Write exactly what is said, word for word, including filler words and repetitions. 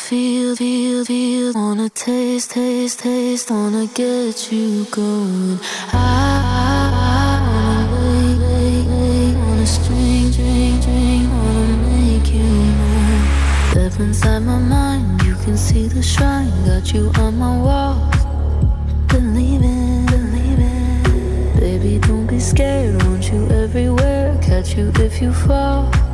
feel, feel, feel. Wanna taste, taste, taste. Wanna get you going. I, I wanna wait, wait, wait. Wanna string, string, string. Wanna make you mine. Step inside my mind, you can see the shrine. Got you on my walls. Believe it, believe it. Baby, don't be scared. Want you everywhere. Catch you if you fall.